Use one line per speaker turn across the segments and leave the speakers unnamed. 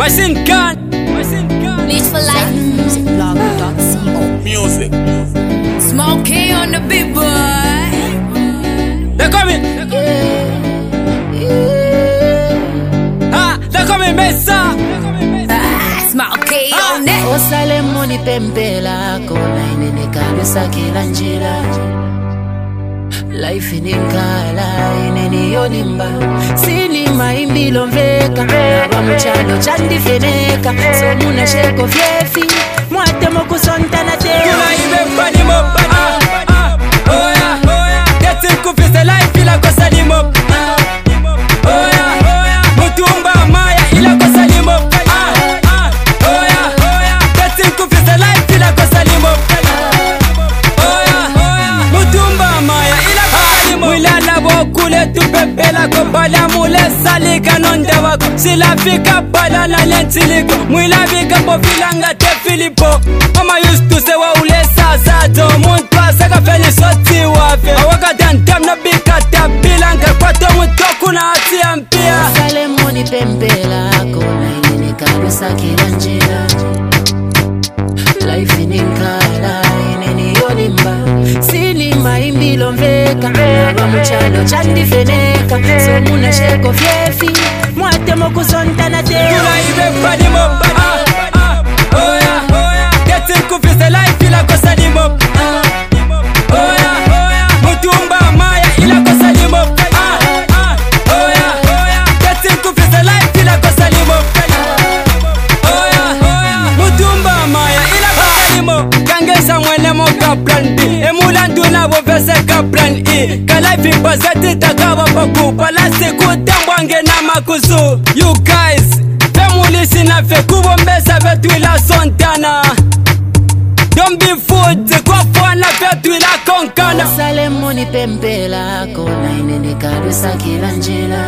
Machine gun.
Bleach for life. Musicblog.co.
Music.
Smokey on the big boy.
They're coming. They're coming, Mesa.
Smokey on it.
Osale moni pempela kona inene kabisa kila njira. Life ininkala ineni yonimba. Sini maimbilo mveka Naba mchalo chandi feneka So muna sheko fiefi Mwate moku sontana te
Kuna ibe bani mo. Oh yeah. Getting kufise life ila kosa limo. Oh yeah. Mutumba maya ila kosa limo. Oh yeah. Getting kufise life ila kosa limo. Oh yeah. Mutumba maya ila kosa limo. Mwilala bokule tupepela kopala mule salika nonda wako. Sila fika bala na lentiliko. Mwila vika povilanga te Filipo. Mama used to say wa ule sazato. Muntwa saka feli soti wafe. Awaka dantam na bika tabilanga. Kwa to mutoku na ati ampia.
Osale moni pempela kona inene kabisa kila njira. Life ininkala ineni yonimba. Sini maimbilo mveka Naba mchalo chandi feneka So muna sheko fiefi Mwate moku sontana te
Kuna ibe bani mo. Oh yeah. Getting kufise life ila kosa limo. Oh yeah. Mutumba maya ila kosa limo. Oh yeah. Getting kufise life ila kosa limo. Oh yeah. Mutumba maya ila kosa limo. Kangesa mwene mo ka plan B. Emulandu na wovese ka plan E. Ka life impazeti takawa paku. Palasi kutambwange na makuzu. You guys Femulisi na fe kubombesa vetu ila sontana. Don't be food kwa fwana vetu ila konkana.
Osale moni pempela kona inene kabisa kila njira.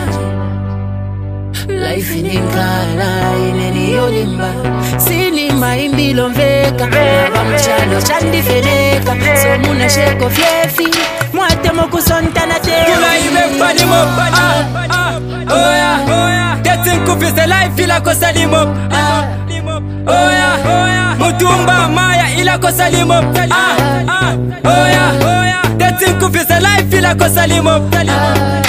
Life ininkala ineni yonimba. Sini maimbilo mveka Naba mchalo chandi feneka So muna sheko fiefi Mwate moku sontana te
Kuna ibe bani mo. Oh yeah. Getting kufise life ila kosa limo. Oh yeah. Mutumba maya ila kosa limo. Oh yeah. Getting kufise life ila kosa limo.